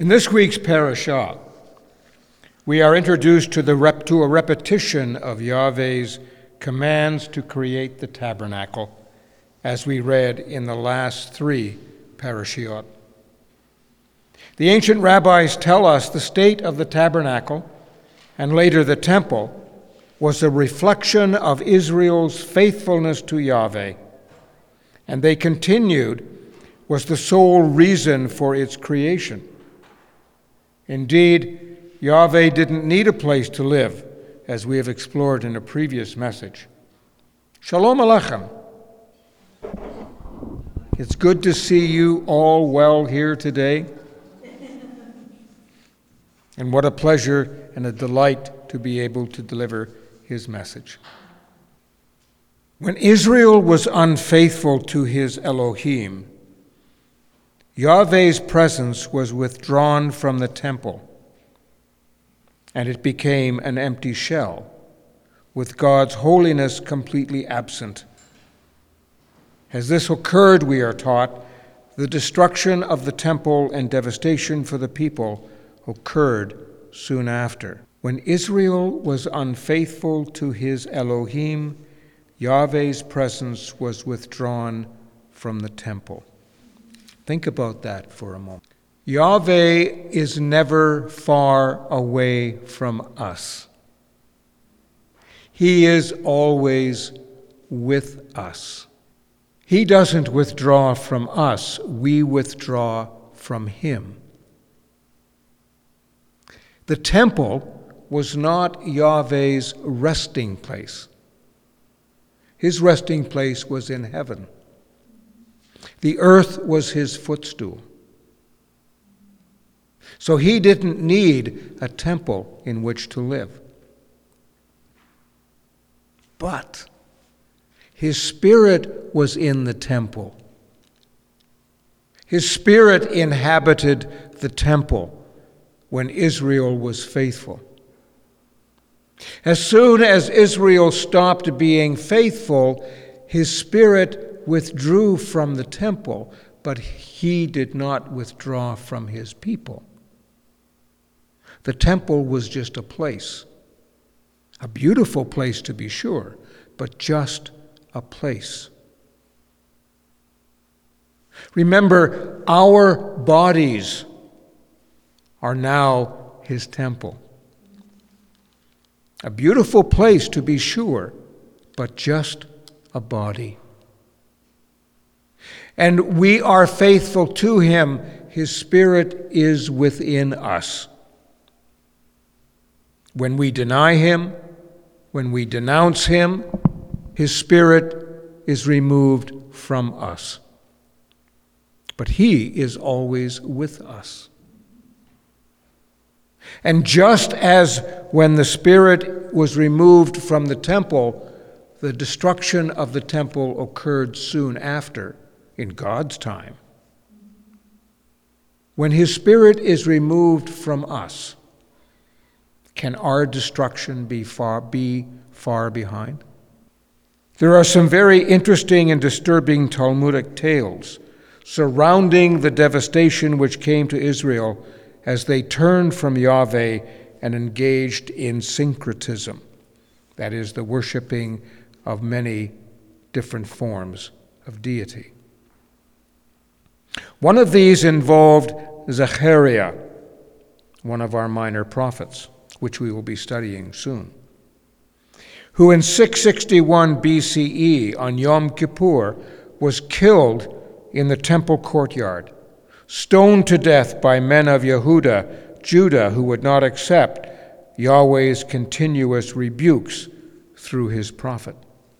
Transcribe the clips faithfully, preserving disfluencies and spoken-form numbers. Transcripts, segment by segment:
In this week's parashah, we are introduced to, the rep, to a repetition of Yahweh's commands to create the tabernacle, as we read in the last three parashiot. The ancient rabbis tell us the state of the tabernacle, and later the temple, was a reflection of Israel's faithfulness to Yahweh, and they continued was the sole reason for its creation. Indeed, Yahweh didn't need a place to live, as we have explored in a previous message. Shalom Aleichem. It's good to see you all well here today. And what a pleasure and a delight to be able to deliver his message. When Israel was unfaithful to his Elohim, Yahweh's presence was withdrawn from the temple, and it became an empty shell, with God's holiness completely absent. As this occurred, we are taught, the destruction of the temple and devastation for the people occurred soon after. When Israel was unfaithful to his Elohim, Yahweh's presence was withdrawn from the temple. Think about that for a moment. Yahweh is never far away from us. He is always with us. He doesn't withdraw from us, we withdraw from him. The temple was not Yahweh's resting place. His resting place was in heaven. The earth was his footstool. So he didn't need a temple in which to live. But his spirit was in the temple. His spirit inhabited the temple when Israel was faithful. As soon as Israel stopped being faithful, his spirit withdrew from the temple, but he did not withdraw from his people. The temple was just a place, a beautiful place to be sure, but just a place. Remember, our bodies are now his temple. A beautiful place to be sure, but just a body. And we are faithful to him. His spirit is within us. When we deny him, when we denounce him, his spirit is removed from us. But he is always with us. And just as when the spirit was removed from the temple, the destruction of the temple occurred soon after, in God's time. When his spirit is removed from us, can our destruction be far, be far behind? There are some very interesting and disturbing Talmudic tales surrounding the devastation which came to Israel as they turned from Yahweh and engaged in syncretism, that is, the worshiping of many different forms of deity. One of these involved Zechariah, one of our minor prophets, which we will be studying soon, who in six sixty-one B C E on Yom Kippur was killed in the temple courtyard, stoned to death by men of Yehuda, Judah, who would not accept Yahweh's continuous rebukes through his prophet.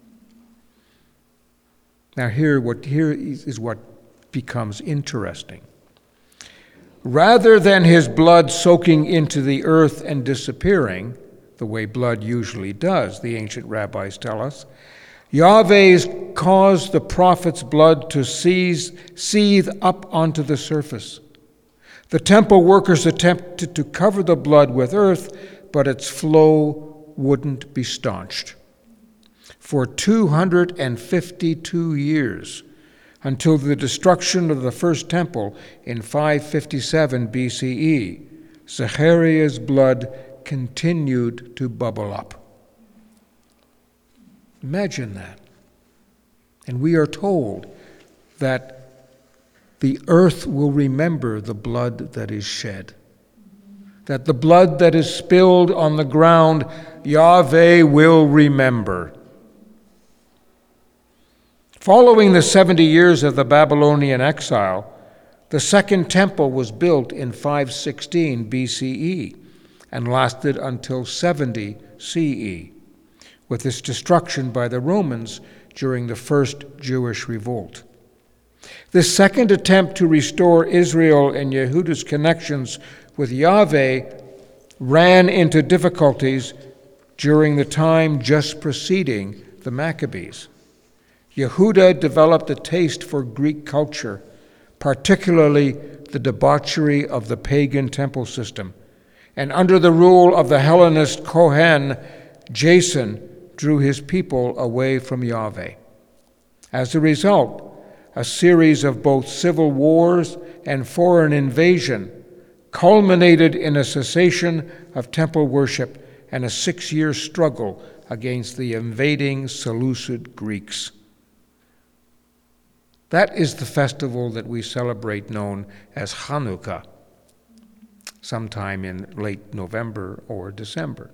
Now here, what, here is what becomes interesting. Rather than his blood soaking into the earth and disappearing, the way blood usually does, the ancient rabbis tell us, Yahweh's caused the prophet's blood to seize, seethe up onto the surface. The temple workers attempted to cover the blood with earth, but its flow wouldn't be staunched. For two hundred fifty-two years, until the destruction of the first temple in five fifty-seven B C E. Zechariah's blood continued to bubble up. Imagine that. And we are told that the earth will remember the blood that is shed, that the blood that is spilled on the ground, Yahweh will remember. Following the seventy years of the Babylonian exile, the second temple was built in five sixteen B C E and lasted until seventy C E, with its destruction by the Romans during the first Jewish revolt. This second attempt to restore Israel and Yehuda's connections with Yahweh ran into difficulties during the time just preceding the Maccabees. Yehuda developed a taste for Greek culture, particularly the debauchery of the pagan temple system, and under the rule of the Hellenist Kohen, Jason drew his people away from Yahweh. As a result, a series of both civil wars and foreign invasion culminated in a cessation of temple worship and a six-year struggle against the invading Seleucid Greeks. That is the festival that we celebrate known as Hanukkah, sometime in late November or December.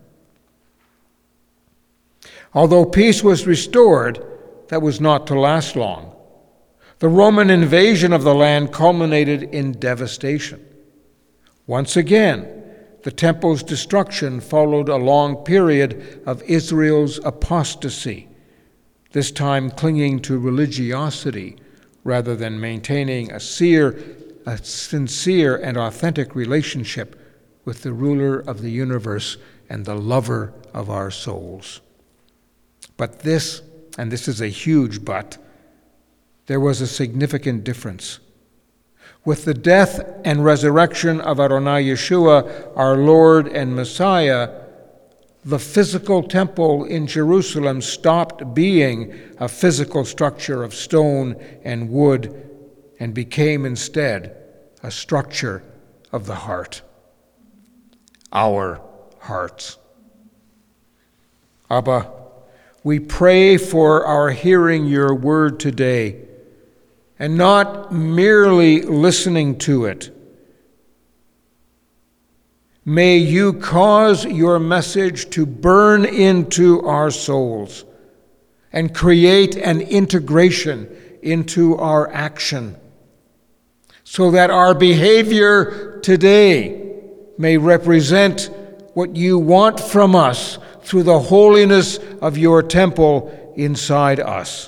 Although peace was restored, that was not to last long. The Roman invasion of the land culminated in devastation. Once again, the temple's destruction followed a long period of Israel's apostasy, this time clinging to religiosity rather than maintaining a sincere, a sincere and authentic relationship with the ruler of the universe and the lover of our souls. But this, and this is a huge but, there was a significant difference. With the death and resurrection of Adonai Yeshua, our Lord and Messiah, the physical temple in Jerusalem stopped being a physical structure of stone and wood and became instead a structure of the heart, our hearts. Abba, we pray for our hearing your word today and not merely listening to it. May you cause your message to burn into our souls and create an integration into our action, so that our behavior today may represent what you want from us through the holiness of your temple inside us.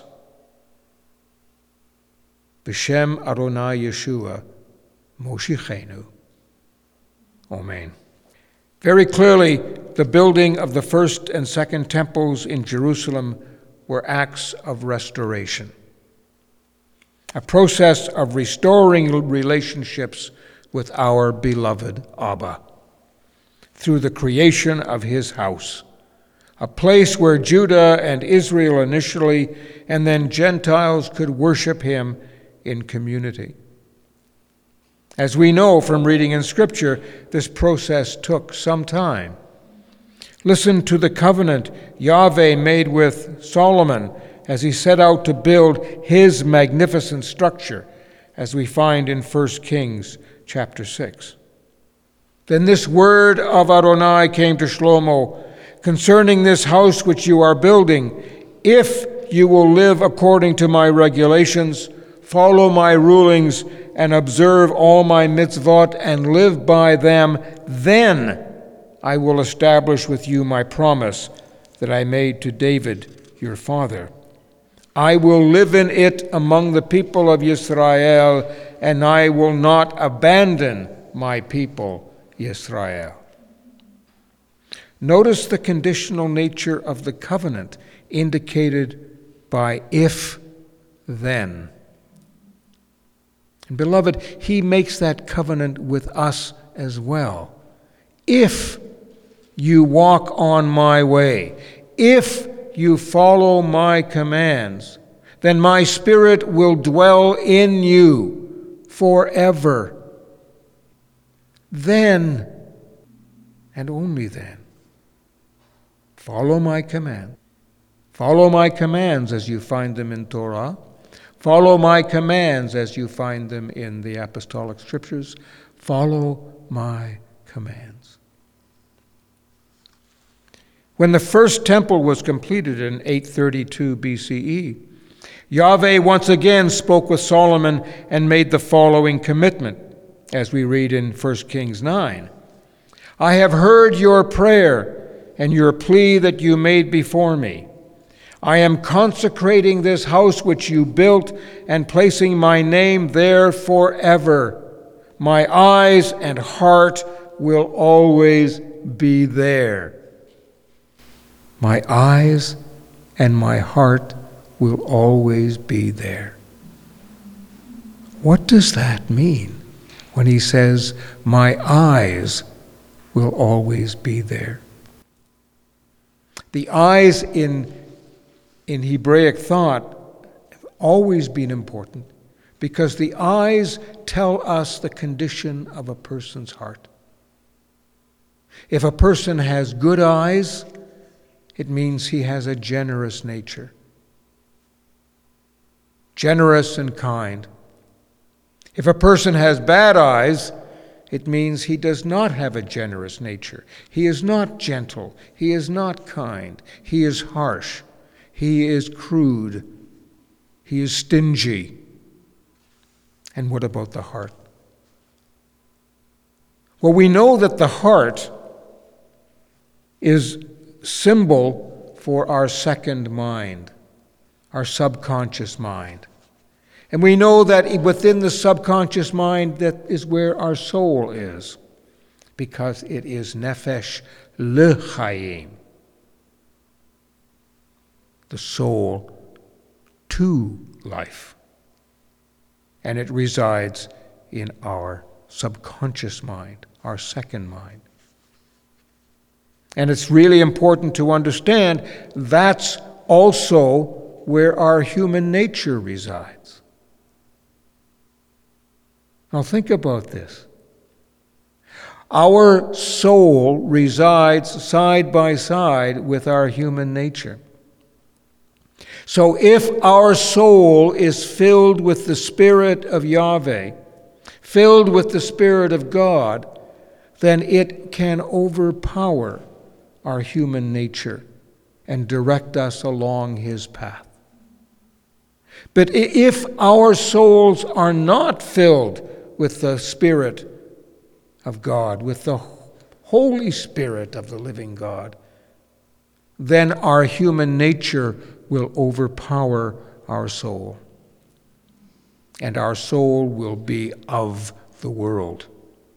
B'Shem Adonai Yeshua, Moshichenu. Amen. Very clearly, the building of the first and second temples in Jerusalem were acts of restoration, a process of restoring relationships with our beloved Abba through the creation of his house, a place where Judah and Israel initially, and then Gentiles could worship him in community. As we know from reading in Scripture, this process took some time. Listen to the covenant Yahweh made with Solomon as he set out to build his magnificent structure, as we find in First Kings chapter six. Then this word of Adonai came to Shlomo, concerning this house which you are building, if you will live according to my regulations, follow my rulings, and observe all my mitzvot and live by them, then I will establish with you my promise that I made to David your father. I will live in it among the people of Israel, and I will not abandon my people, Israel. Notice the conditional nature of the covenant indicated by if, then. And beloved, he makes that covenant with us as well. If you walk on my way, if you follow my commands, then my Spirit will dwell in you forever. Then, and only then, follow my command. Follow my commands as you find them in Torah. Follow my commands as you find them in the apostolic scriptures. Follow my commands. When the first temple was completed in eight thirty-two B C E, Yahweh once again spoke with Solomon and made the following commitment, as we read in First Kings nine. I have heard your prayer and your plea that you made before me. I am consecrating this house which you built and placing my name there forever. My eyes and heart will always be there. My eyes and my heart will always be there. What does that mean when he says, my eyes will always be there? The eyes in, in Hebraic thought have always been important because the eyes tell us the condition of a person's heart. If a person has good eyes, it means he has a generous nature. Generous and kind. If a person has bad eyes, it means he does not have a generous nature. He is not gentle. He is not kind. He is harsh. He is crude. He is stingy. And what about the heart? Well, we know that the heart is symbol for our second mind, our subconscious mind. And we know that within the subconscious mind, that is where our soul is, because it is nefesh l'chaim, the soul to life. And it resides in our subconscious mind, our second mind. And it's really important to understand that's also where our human nature resides. Now think about this. Our soul resides side by side with our human nature. So if our soul is filled with the Spirit of Yahweh, filled with the Spirit of God, then it can overpower our human nature and direct us along his path. But if our souls are not filled with the Spirit of God, with the Holy Spirit of the living God, then our human nature will overpower our soul. And our soul will be of the world.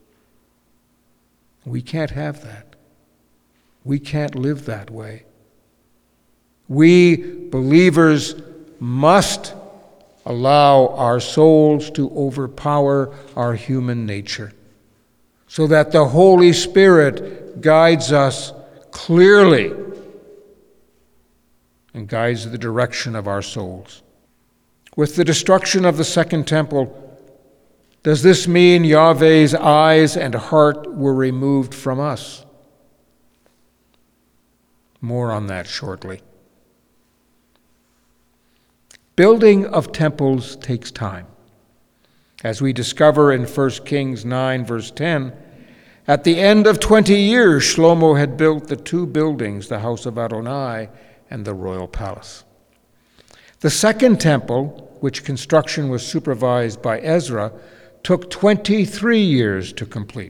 We can't have that. We can't live that way. We believers must allow our souls to overpower our human nature so that the Holy Spirit guides us clearly and guides the direction of our souls. With the destruction of the second temple, does this mean Yahweh's eyes and heart were removed from us? More on that shortly. Building of temples takes time. As we discover in First Kings nine, verse ten, at the end of twenty years, Shlomo had built the two buildings, the house of Adonai and the royal palace. The second temple, which construction was supervised by Ezra, took twenty-three years to complete.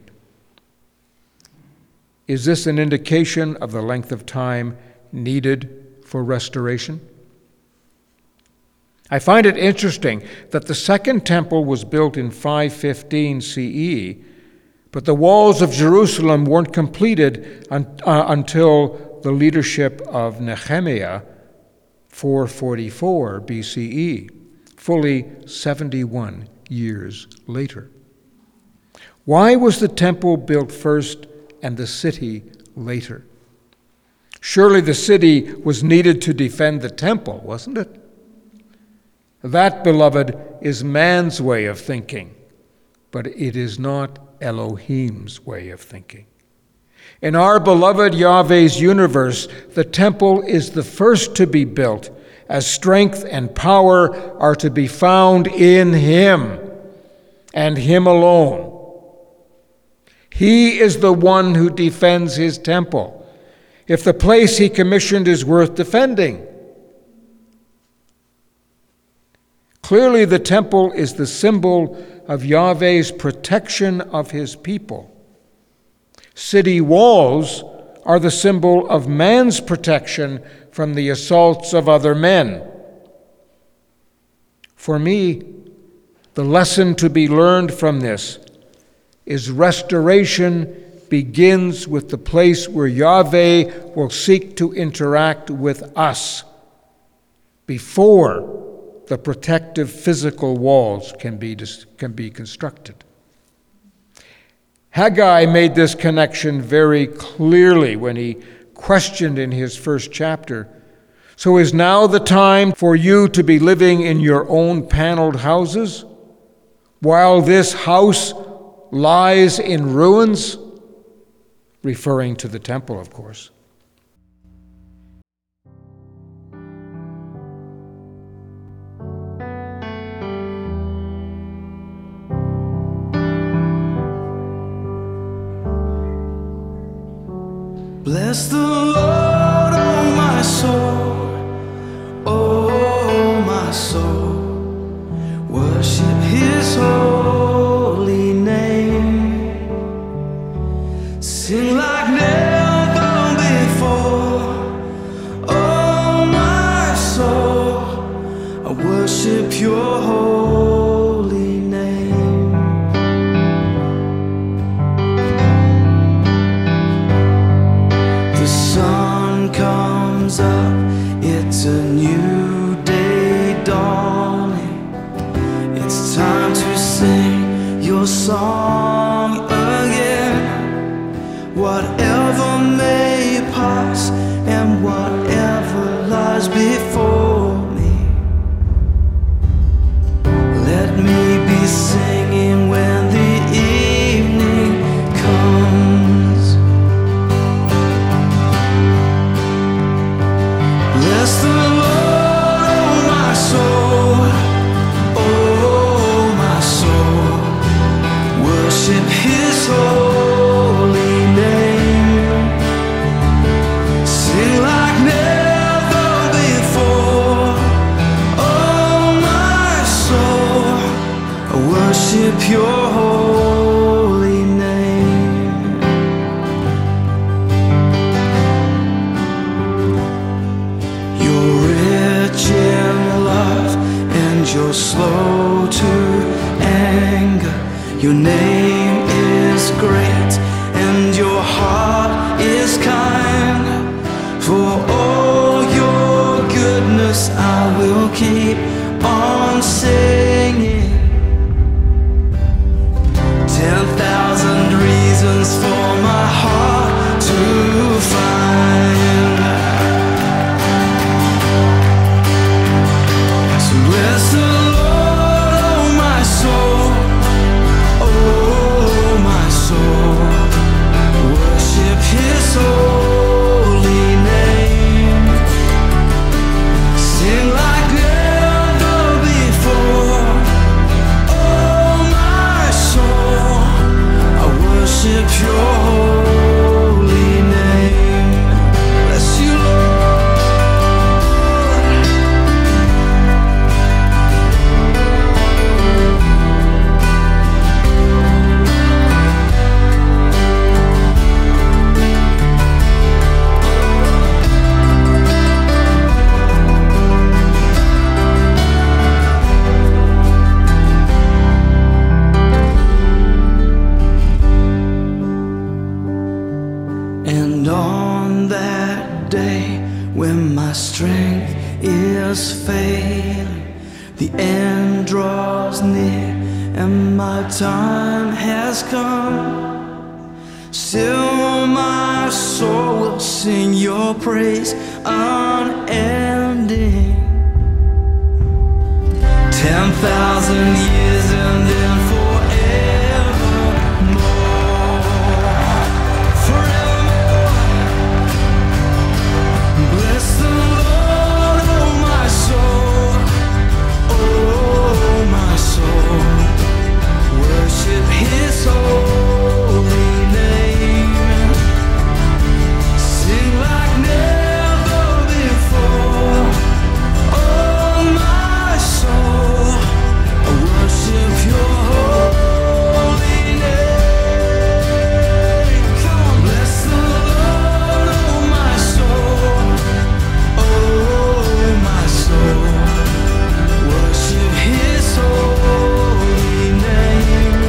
Is this an indication of the length of time needed for restoration? I find it interesting that the second temple was built in five fifteen C E, but the walls of Jerusalem weren't completed un- uh, until the leadership of Nehemiah, four forty-four B C E, fully seventy-one years later. Why was the temple built first and the city later? Surely the city was needed to defend the temple, wasn't it? That, beloved, is man's way of thinking, but it is not Elohim's way of thinking. In our beloved Yahweh's universe, the temple is the first to be built, as strength and power are to be found in Him and Him alone. He is the one who defends His temple, if the place He commissioned is worth defending. Clearly, the temple is the symbol of Yahweh's protection of His people. City walls are the symbol of man's protection from the assaults of other men. For me, the lesson to be learned from this is restoration begins with the place where Yahweh will seek to interact with us before the protective physical walls can be, can be constructed. Haggai made this connection very clearly when he questioned in his first chapter, "So is now the time for you to be living in your own paneled houses, while this house lies in ruins?" Referring to the temple, of course. Bless the Lord, oh my soul, oh my soul, worship His holy name, sing like never before, oh my soul, I worship your holy name. Sun comes up, it's a new day dawning. It's time to sing your song again. Whatever may pass and whatever lies before me, let me be singing when the evening comes. Bless the Lord, oh my soul, oh my soul, worship His holy name, sing like never before, oh my soul, I worship your holy name. You're slow to anger, your name is great, and your heart is kind. For all your goodness I will keep on singing. Ten thousand reasons for my heart to find. Bless the Lord, oh my soul, oh my soul, worship His holy name, sing like never before, oh my soul, I worship your holy name. Bless you, Lord. And on that day when my strength is failing, the end draws near and my time has come, still my soul will sing your praise unending. ten thousand years and then forevermore. Forevermore. Bless the Lord, oh my soul, oh my soul. Worship His holy name. Sing like never before. Oh my soul, I worship Your holy name. Come on, bless the Lord, oh my soul, oh my soul. Worship His holy name.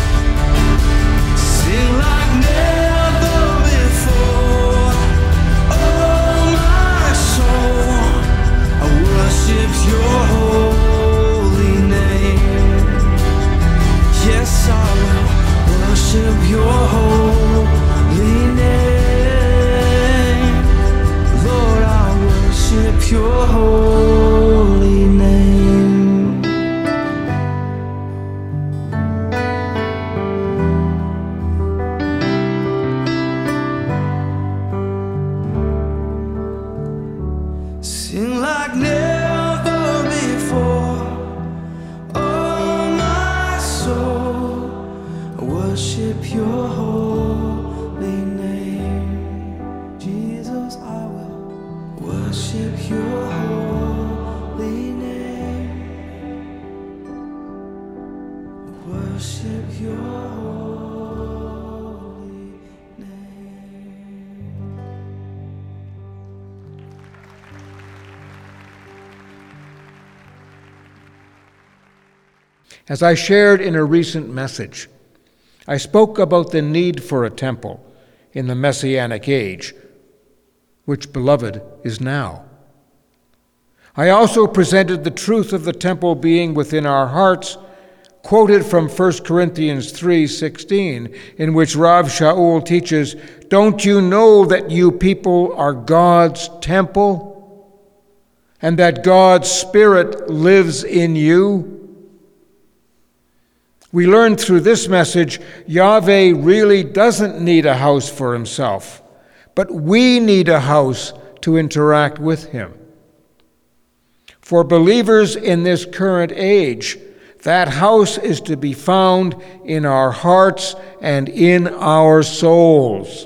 Sing like never before. Oh my soul, I worship Your holy name. Yes, I will worship Your holy name. Lord, I worship Your holy name. Sing like never before. Oh my soul, I worship Your holy name. Jesus, I will worship Your holy name. Worship Your holy name. As I shared in a recent message, I spoke about the need for a temple in the Messianic age, which, beloved, is now. I also presented the truth of the temple being within our hearts, quoted from First Corinthians three sixteen, in which Rav Shaul teaches, "Don't you know that you people are God's temple, and that God's Spirit lives in you?" We learned through this message, Yahweh really doesn't need a house for Himself, but we need a house to interact with Him. For believers in this current age, that house is to be found in our hearts and in our souls.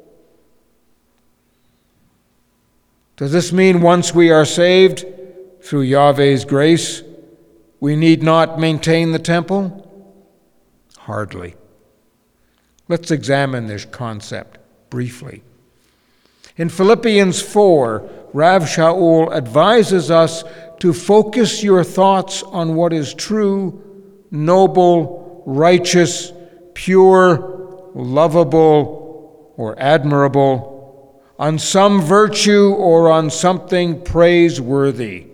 Does this mean once we are saved, through Yahweh's grace, we need not maintain the temple? Hardly. Let's examine this concept briefly. In Philippians four, Rav Shaul advises us to focus your thoughts on what is true, noble, righteous, pure, lovable, or admirable, on some virtue or on something praiseworthy.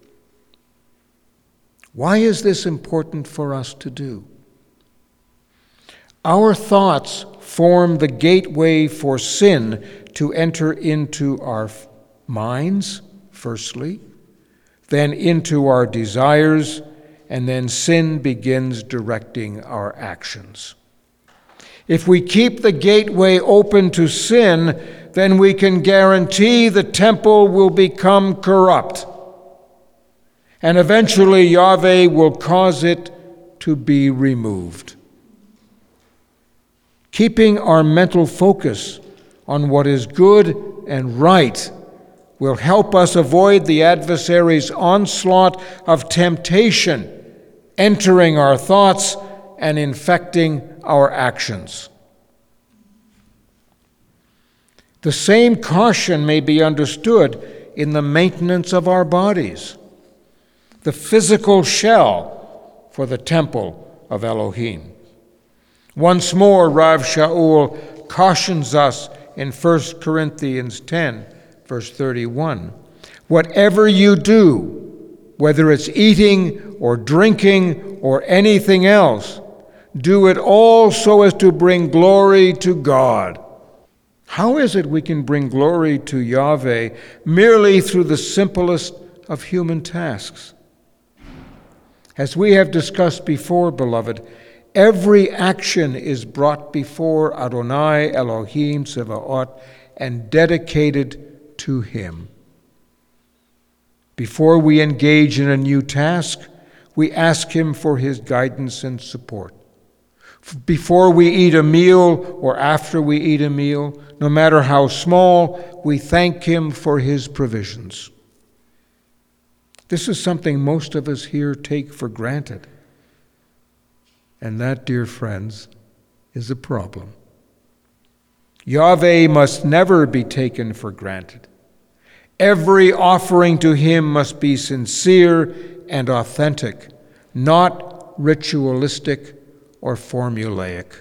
Why is this important for us to do? Our thoughts form the gateway for sin to enter into our minds, firstly, then into our desires, and then sin begins directing our actions. If we keep the gateway open to sin, then we can guarantee the temple will become corrupt, and eventually Yahweh will cause it to be removed. Keeping our mental focus on what is good and right will help us avoid the adversary's onslaught of temptation entering our thoughts and infecting our actions. The same caution may be understood in the maintenance of our bodies, the physical shell for the temple of Elohim. Once more, Rav Shaul cautions us in First Corinthians ten, verse thirty-one. Whatever you do, whether it's eating or drinking or anything else, do it all so as to bring glory to God. How is it we can bring glory to Yahweh merely through the simplest of human tasks? As we have discussed before, beloved, every action is brought before Adonai Elohim Tsevaot and dedicated to Him. Before we engage in a new task, we ask Him for His guidance and support. Before we eat a meal or after we eat a meal, no matter how small, we thank Him for His provisions. This is something most of us here take for granted. And that, dear friends, is a problem. Yahweh must never be taken for granted. Every offering to Him must be sincere and authentic, not ritualistic or formulaic.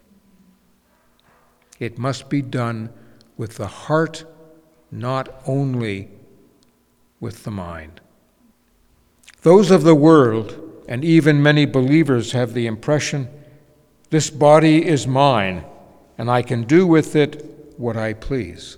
It must be done with the heart, not only with the mind. Those of the world, and even many believers, have the impression, this body is mine, and I can do with it what I please.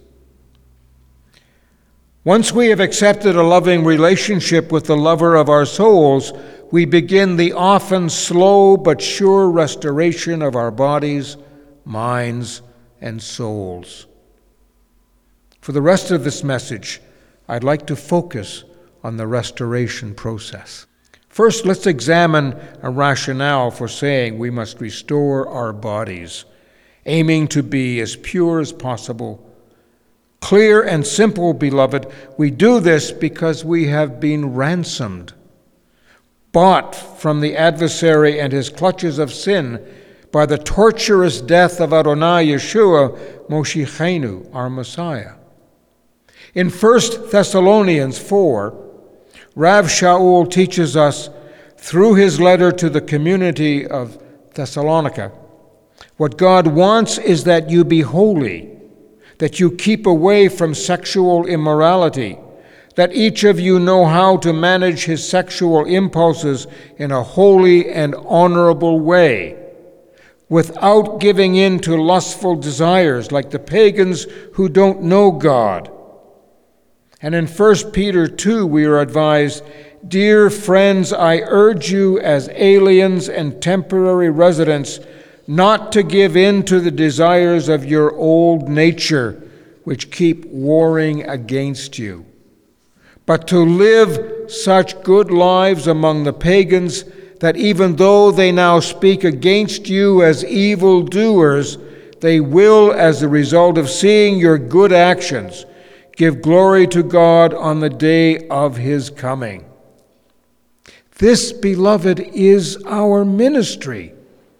Once we have accepted a loving relationship with the lover of our souls, we begin the often slow but sure restoration of our bodies, minds, and souls. For the rest of this message, I'd like to focus on the restoration process. First, let's examine a rationale for saying we must restore our bodies, aiming to be as pure as possible. Clear and simple, beloved, we do this because we have been ransomed, bought from the adversary and his clutches of sin by the torturous death of Adonai Yeshua, Moshiachenu, our Messiah. In First Thessalonians four, Rav Shaul teaches us, through his letter to the community of Thessalonica, what God wants is that you be holy, that you keep away from sexual immorality, that each of you know how to manage his sexual impulses in a holy and honorable way, without giving in to lustful desires like the pagans who don't know God. And in First Peter two, we are advised, "Dear friends, I urge you as aliens and temporary residents not to give in to the desires of your old nature, which keep warring against you, but to live such good lives among the pagans that even though they now speak against you as evildoers, they will, as a result of seeing your good actions, give glory to God on the day of His coming." This, beloved, is our ministry.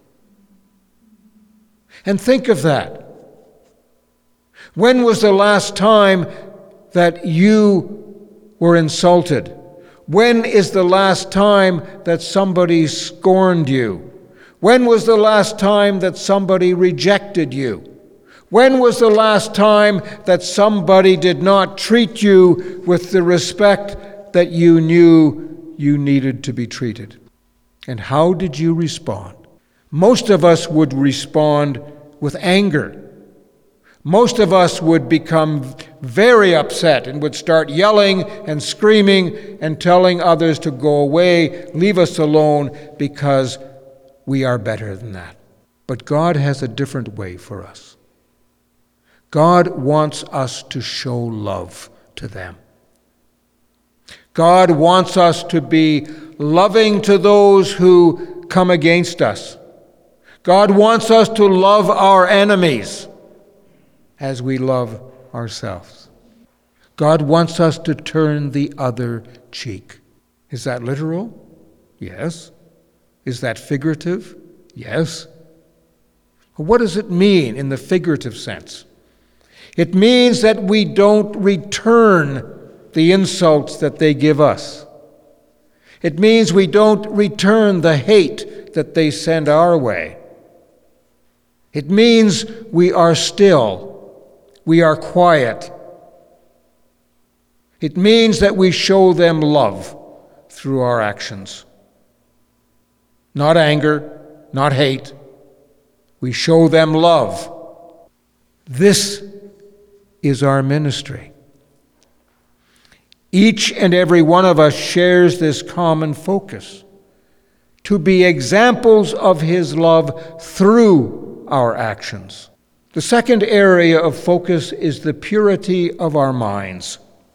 And think of that. When was the last time that you were insulted? When is the last time that somebody scorned you? When was the last time that somebody rejected you? When was the last time that somebody did not treat you with the respect that you knew you needed to be treated? And how did you respond? Most of us would respond with anger. Most of us would become very upset and would start yelling and screaming and telling others to go away, leave us alone, because we are better than that. But God has a different way for us. God wants us to show love to them. God wants us to be loving to those who come against us. God wants us to love our enemies as we love ourselves. God wants us to turn the other cheek. Is that literal? Yes. Is that figurative? Yes. What does it mean in the figurative sense? It means that we don't return the insults that they give us. It means we don't return the hate that they send our way. It means we are still, we are quiet. It means that we show them love through our actions. Not anger, not hate. We show them love. This is our ministry. Each and every one of us shares this common focus. to be examples of his love through our actions. The second area of focus is the purity of our minds.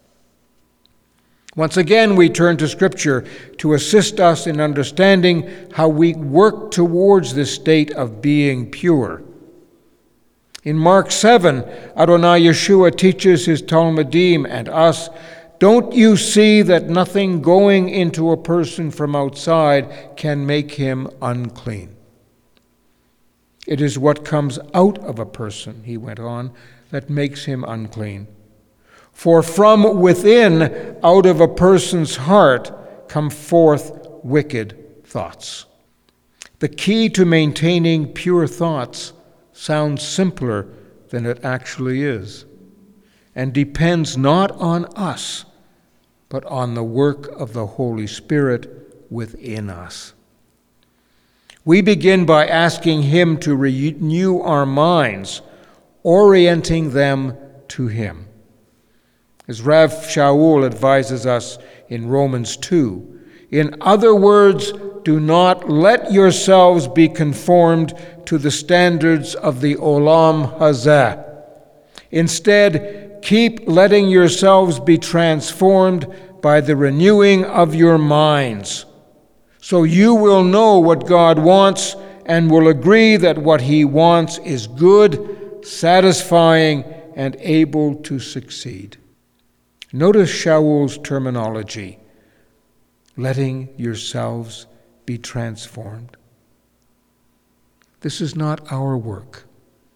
Once again, we turn to Scripture to assist us in understanding how we work towards this state of being pure. In Mark seven, Adonai Yeshua teaches his Talmudim and us, "Don't you see that nothing going into a person from outside can make him unclean? It is what comes out of a person," he went on, "that makes him unclean. For from within, out of a person's heart, come forth wicked thoughts." The key to maintaining pure thoughts sounds simpler than it actually is, and depends not on us, but on the work of the Holy Spirit within us. We begin by asking him to renew our minds, orienting them to him. As Rav Shaul advises us in Romans two, "In other words, do not let yourselves be conformed to the standards of the Olam Hazeh. Instead, keep letting yourselves be transformed by the renewing of your minds, so you will know what God wants and will agree that what he wants is good, satisfying, and able to succeed." Notice Shaul's terminology, letting yourselves be transformed. This is not our work.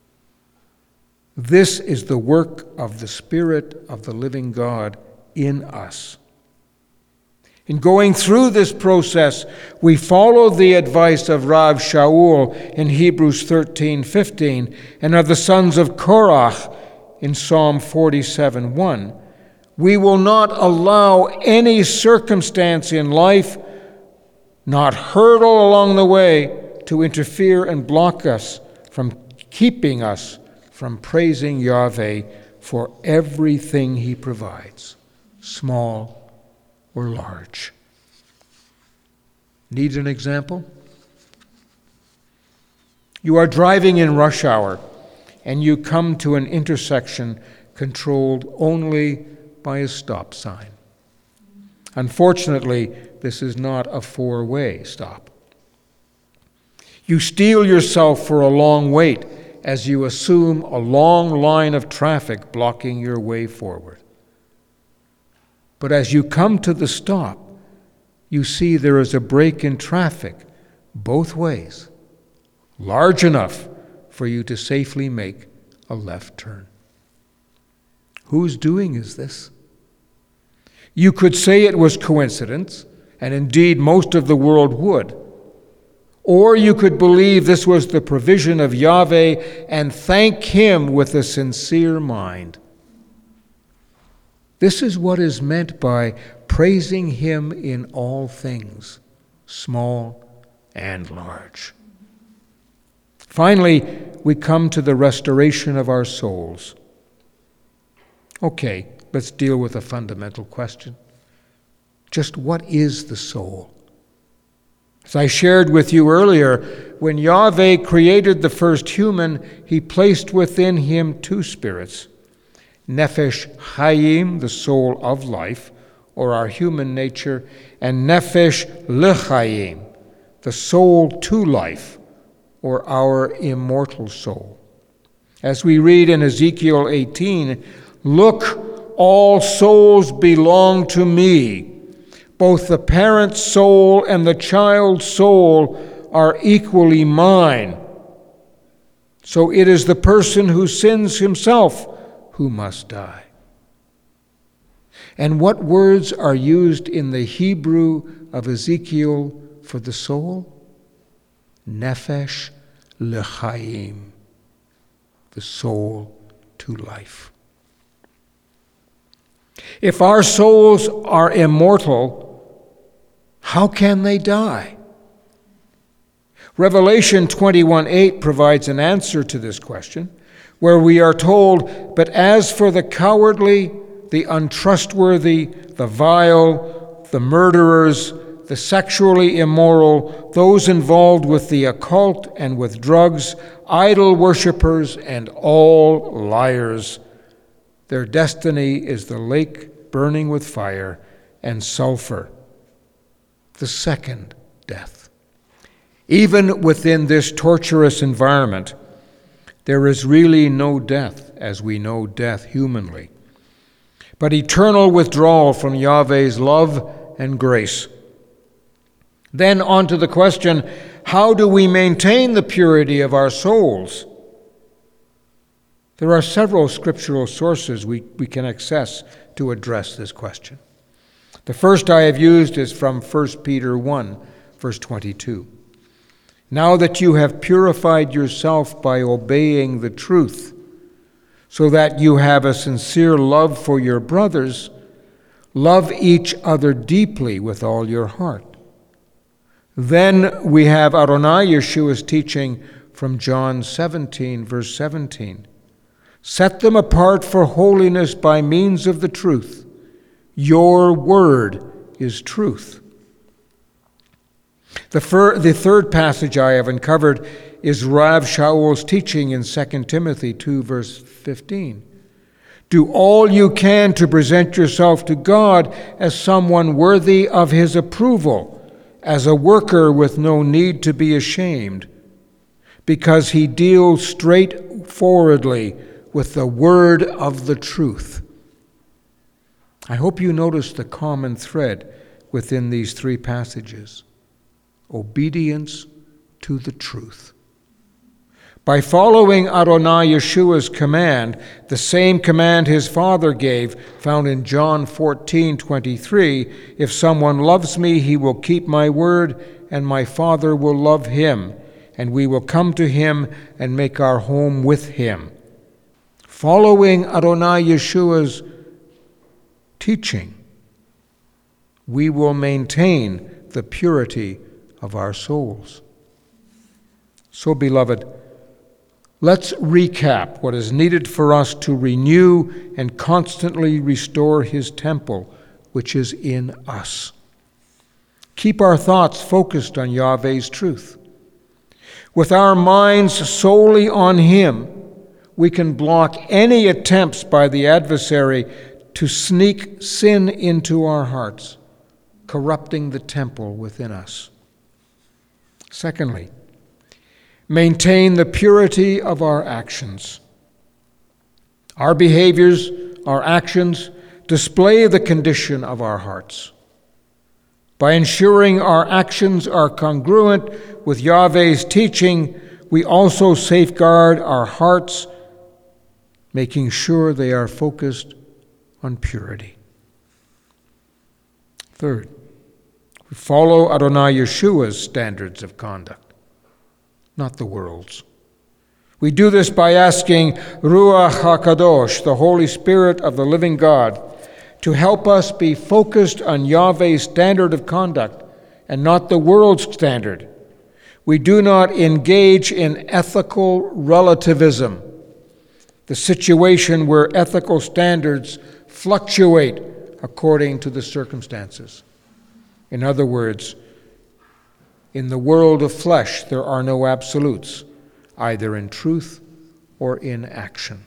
This is the work of the Spirit of the living God in us. In going through this process, we follow the advice of Rav Shaul in Hebrews thirteen fifteen and of the sons of Korach in Psalm forty-seven one. We will not allow any circumstance in life, not hurdle along the way, to interfere and block us from keeping us from praising Yahweh for everything he provides, small or large. Need an example? You are driving in rush hour and you come to an intersection controlled only by a stop sign. Unfortunately, this is not a four-way stop. You steel yourself for a long wait as you assume a long line of traffic blocking your way forward. But as you come to the stop, you see there is a break in traffic both ways, large enough for you to safely make a left turn. Whose doing is this? You could say it was coincidence, and indeed most of the world would. Or you could believe this was the provision of Yahweh and thank him with a sincere mind. This is what is meant by praising him in all things, small and large. Finally, we come to the restoration of our souls. Okay, let's deal with a fundamental question. Just what is the soul? As I shared with you earlier, when Yahweh created the first human, he placed within him two spirits. Nefesh Hayim, the soul of life, or our human nature, and Nefesh L'Chaim, the soul to life, or our immortal soul. As we read in Ezekiel eighteen, "Look, all souls belong to me. Both the parent's soul and the child's soul are equally mine. So it is the person who sins himself who must die." And what words are used in the Hebrew of Ezekiel for the soul? Nefesh L'Chaim, the soul to life. If our souls are immortal, how can they die? Revelation twenty-one eight provides an answer to this question, where we are told, "But as for the cowardly, the untrustworthy, the vile, the murderers, the sexually immoral, those involved with the occult and with drugs, idol worshippers, and all liars. Their destiny is the lake burning with fire and sulfur, the second death. Even within this torturous environment, there is really no death as we know death humanly, but eternal withdrawal from Yahweh's love and grace. Then on to the question, how do we maintain the purity of our souls? There are several scriptural sources we, we can access to address this question. The first I have used is from First Peter one, verse twenty-two. Now that you have purified yourself by obeying the truth, so that you have a sincere love for your brothers, love each other deeply with all your heart. Then we have Adonai Yeshua's teaching from John seventeen, verse seventeen. Set them apart for holiness by means of the truth. Your word is truth. The, fir- the third passage I have uncovered is Rav Shaul's teaching in Second Timothy two, verse fifteen. Do all you can to present yourself to God as someone worthy of his approval, as a worker with no need to be ashamed, because he deals straightforwardly with the word of the truth. I hope you notice the common thread within these three passages: obedience to the truth. By following Adonai Yeshua's command, the same command his Father gave, found in John fourteen twenty-three, if someone loves me, he will keep my word, and my Father will love him, and we will come to him and make our home with him. Following Adonai Yeshua's teaching, we will maintain the purity of our souls. So, beloved, let's recap what is needed for us to renew and constantly restore his temple, which is in us. Keep our thoughts focused on Yahweh's truth. With our minds solely on him, we can block any attempts by the adversary to sneak sin into our hearts, corrupting the temple within us. Secondly, maintain the purity of our actions. Our behaviors, our actions, display the condition of our hearts. By ensuring our actions are congruent with Yahweh's teaching, we also safeguard our hearts, making sure they are focused on purity. Third, we follow Adonai Yeshua's standards of conduct, not the world's. We do this by asking Ruach HaKadosh, the Holy Spirit of the living God, to help us be focused on Yahweh's standard of conduct and not the world's standard. We do not engage in ethical relativism, the situation where ethical standards fluctuate according to the circumstances. In other words, in the world of flesh, there are no absolutes, either in truth or in action.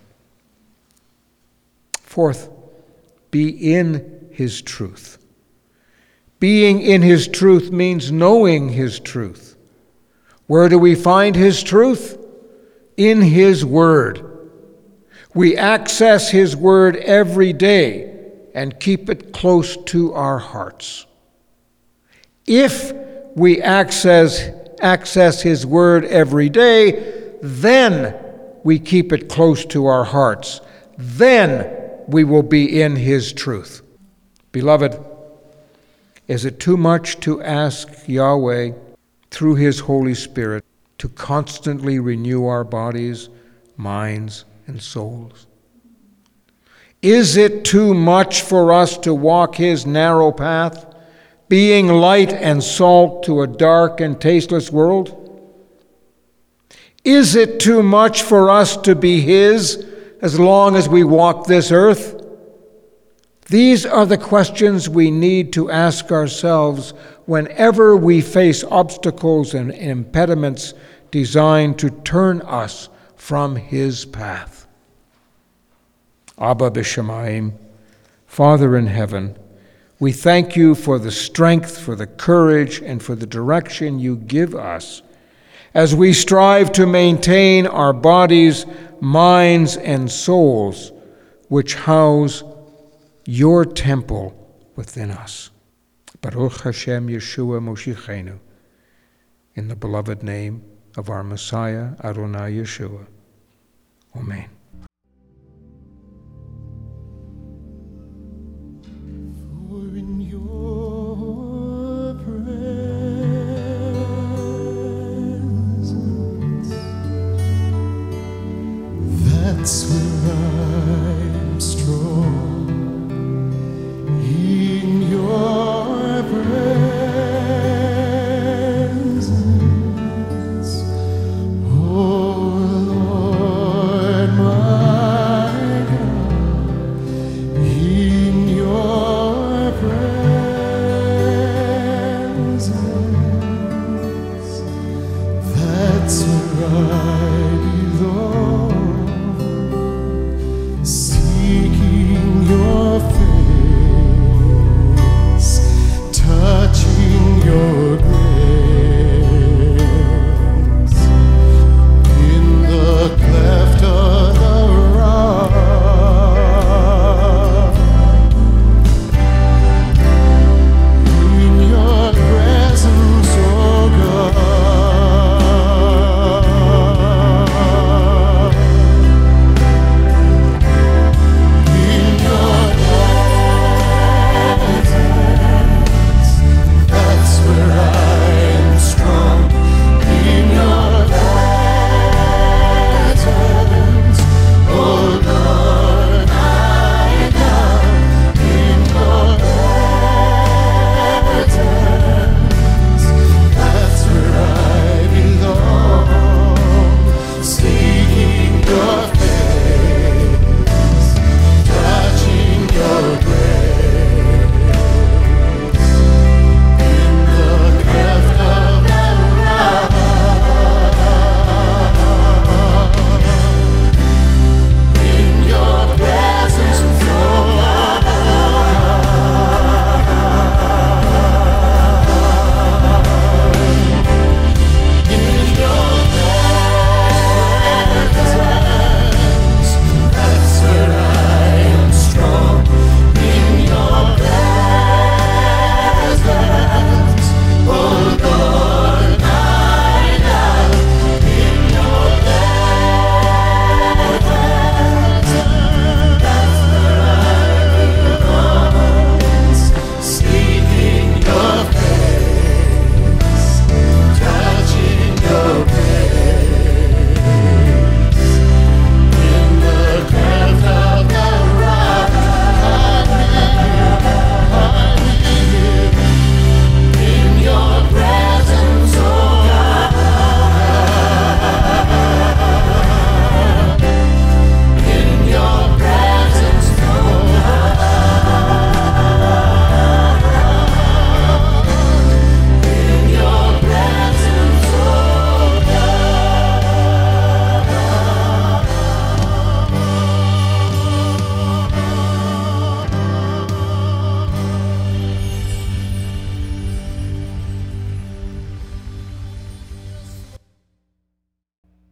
Fourth, be in his truth. Being in his truth means knowing his truth. Where do we find his truth? In his word. We access his word every day and keep it close to our hearts. If we access, access his word every day, then we keep it close to our hearts. Then we will be in his truth. Beloved, is it too much to ask Yahweh through his Holy Spirit to constantly renew our bodies, minds, and souls? Is it too much for us to walk his narrow path, being light and salt to a dark and tasteless world? Is it too much for us to be his as long as we walk this earth? These are the questions we need to ask ourselves whenever we face obstacles and impediments designed to turn us from His path. Abba b'Shamayim, Father in heaven, we thank You for the strength, for the courage, and for the direction You give us as we strive to maintain our bodies, minds, and souls, which house Your temple within us. Baruch Hashem Yeshua Moshichenu, in the beloved name of our Messiah, Adonai Yeshua. Amen.